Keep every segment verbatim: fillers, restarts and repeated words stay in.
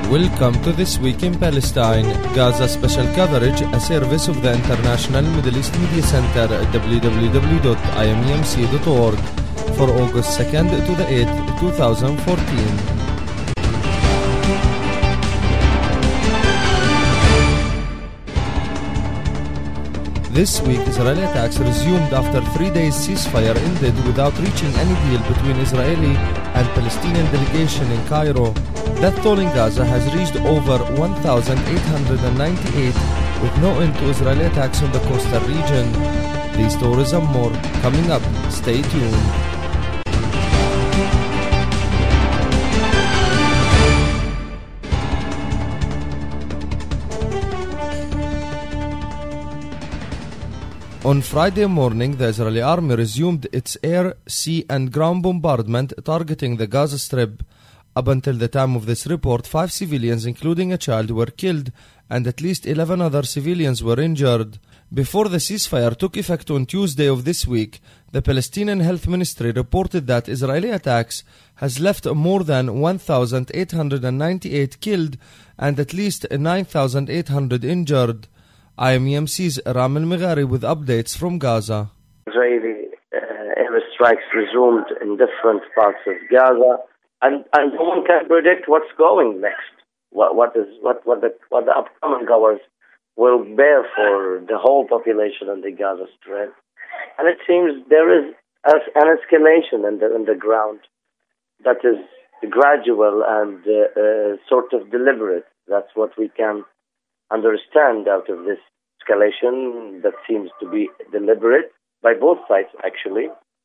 Welcome to This Week in Palestine, Gaza special coverage, a service of the International Middle East Media Center at w w w dot i m e m c dot org for August second to the eighth, twenty fourteen. This week, Israeli attacks resumed after three days ceasefire ended without reaching any deal between Israeli and Palestinian delegation in Cairo. Death toll in Gaza has reached over one thousand eight hundred ninety-eight, with no end to Israeli attacks on the coastal region. These stories and more coming up. Stay tuned. On Friday morning, the Israeli army resumed its air, sea and ground bombardment targeting the Gaza Strip. Up until the time of this report, five civilians, including a child, were killed and at least eleven other civilians were injured. Before the ceasefire took effect on Tuesday of this week, the Palestinian Health Ministry reported that Israeli attacks has left more than one thousand eight hundred ninety-eight killed and at least nine thousand eight hundred injured. I M E M C's Ram al-Meghari with updates from Gaza. Israeli uh, airstrikes resumed in different parts of Gaza, and, and no one can predict what's going next. What what is what what the what the upcoming hours will bear for the whole population in the Gaza Strip, and it seems there is an escalation in the in the ground that is gradual and uh, uh, sort of deliberate. That's what we can understand out of this escalation that seems to be deliberate by both sides, actually,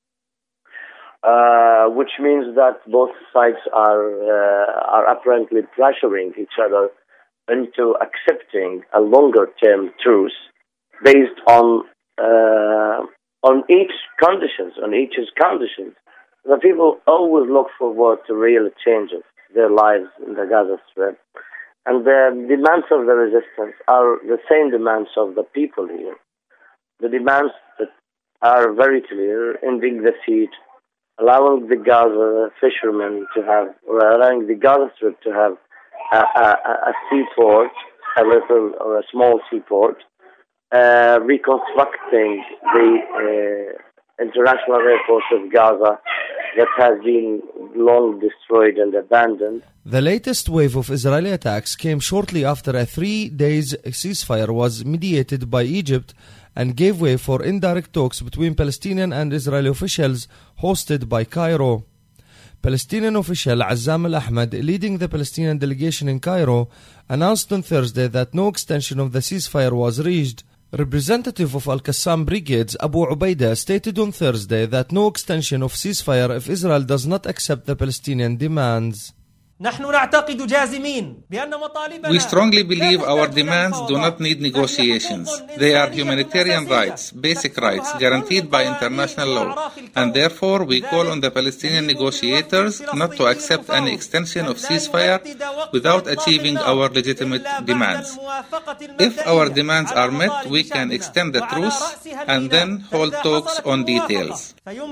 uh, which means that both sides are uh, are apparently pressuring each other into accepting a longer-term truce based on uh, on each conditions, on each's conditions. The people always look forward to real changes their lives in the Gaza Strip. And the demands of the resistance are the same demands of the people here. The demands that are very clear: ending the siege, allowing the Gaza fishermen to have, or allowing the Gaza Strip to have a, a, a seaport, a little or a small seaport, uh, reconstructing the uh, international airport of Gaza that has been long destroyed and abandoned. The latest wave of Israeli attacks came shortly after a three days ceasefire was mediated by Egypt and gave way for indirect talks between Palestinian and Israeli officials hosted by Cairo. Palestinian official Azzam al-Ahmad, leading the Palestinian delegation in Cairo, announced on Thursday that no extension of the ceasefire was reached. Representative of Al-Qassam Brigades Abu Ubaidah stated on Thursday that no extension of ceasefire if Israel does not accept the Palestinian demands. We strongly believe our demands do not need negotiations. They are humanitarian rights, basic rights, guaranteed by international law, and therefore we call on the Palestinian negotiators not to accept any extension of ceasefire without achieving our legitimate demands. If our demands are met, we can extend the truce and then hold talks on details.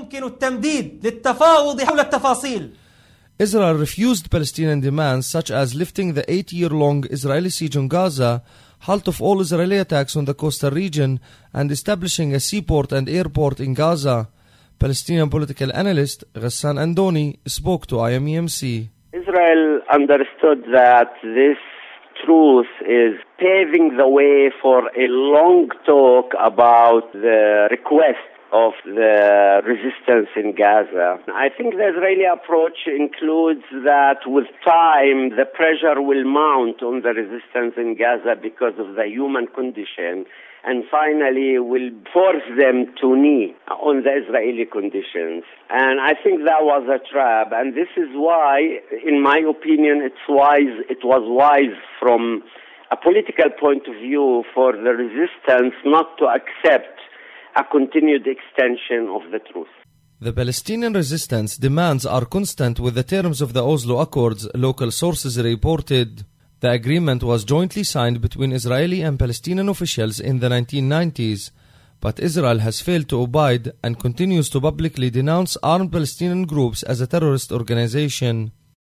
Israel refused Palestinian demands such as lifting the eight-year-long Israeli siege on Gaza, halt of all Israeli attacks on the coastal region, and establishing a seaport and airport in Gaza. Palestinian political analyst Ghassan Andoni spoke to I M E M C. Israel understood that this truce is paving the way for a long talk about the request of the resistance in Gaza. I think the Israeli approach includes that with time the pressure will mount on the resistance in Gaza because of the human condition, and finally will force them to knee on the Israeli conditions. And I think that was a trap, and this is why, in my opinion, it's wise. It was wise from a political point of view for the resistance not to accept a continued extension of the truce. The Palestinian resistance demands are constant with the terms of the Oslo Accords, local sources reported. The agreement was jointly signed between Israeli and Palestinian officials in the nineteen nineties, but Israel has failed to abide and continues to publicly denounce armed Palestinian groups as a terrorist organization.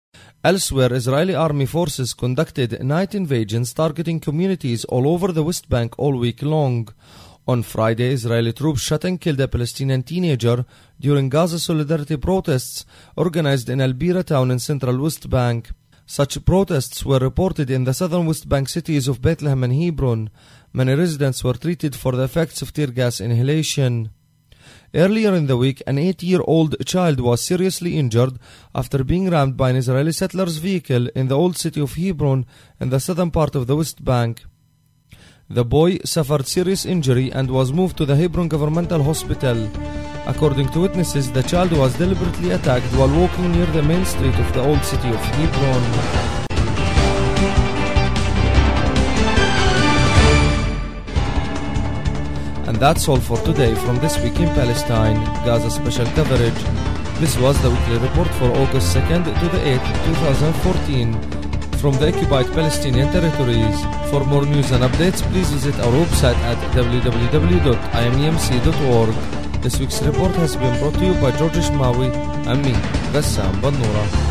Elsewhere, Israeli army forces conducted night invasions targeting communities all over the West Bank all week long. On Friday, Israeli troops shot and killed a Palestinian teenager during Gaza solidarity protests organized in Al-Bira town in central West Bank. Such protests were reported in the southern West Bank cities of Bethlehem and Hebron. Many residents were treated for the effects of tear gas inhalation. Earlier in the week, an eight-year-old child was seriously injured after being rammed by an Israeli settler's vehicle in the old city of Hebron in the southern part of the West Bank. The boy suffered serious injury and was moved to the Hebron Governmental Hospital. According to witnesses, the child was deliberately attacked while walking near the main street of the old city of Hebron. And that's all for today from This Week in Palestine, Gaza special coverage. This was the weekly report for August second to the eighth, twenty fourteen, from the occupied Palestinian territories. For more news and updates, please visit our website at w w w dot i m e m c dot org. This week's report has been brought to you by George Ishmawi and me, Gassam Bannura.